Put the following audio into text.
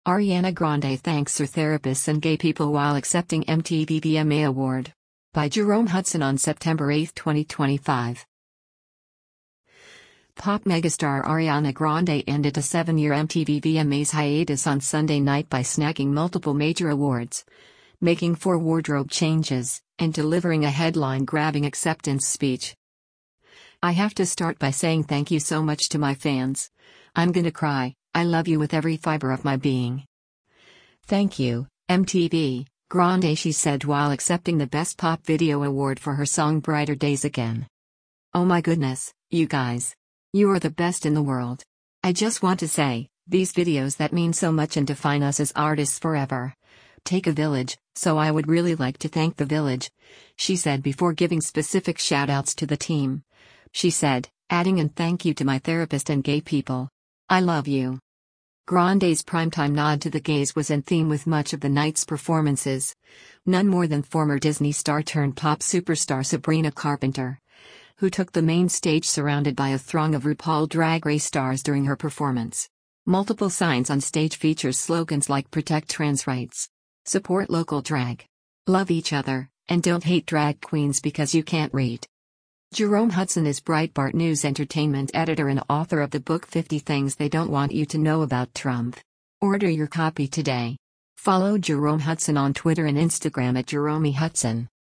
Ariana Grande thanks her therapists and gay people while accepting MTV VMA Award. By Jerome Hudson on September 8, 2025. Pop megastar Ariana Grande ended a 7-year MTV VMAs hiatus on Sunday night by snagging multiple major awards, making 4 wardrobe changes, and delivering a headline-grabbing acceptance speech. "I have to start by saying thank you so much to my fans. I'm gonna cry. I love you with every fiber of my being. Thank you, MTV," Grande she said while accepting the Best Pop Video Award for her song Brighter Days Again. "Oh my goodness, you guys. You are the best in the world. I just want to say, these videos that mean so much and define us as artists forever. Take a village, so I would really like to thank the village," she said before giving specific shoutouts to the team. She said, adding, "And thank you to my therapist and gay people. I love you." Grande's primetime nod to the gays was in theme with much of the night's performances. None more than former Disney star turned pop superstar Sabrina Carpenter, who took the main stage surrounded by a throng of RuPaul Drag Race stars during her performance. Multiple signs on stage features slogans like "Protect Trans Rights," "Support Local Drag," "Love Each Other," and "Don't Hate Drag Queens Because You Can't Read." Jerome Hudson is Breitbart News entertainment editor and author of the book 50 Things They Don't Want You to Know About Trump. Order your copy today. Follow Jerome Hudson on Twitter and Instagram at Jerome Hudson.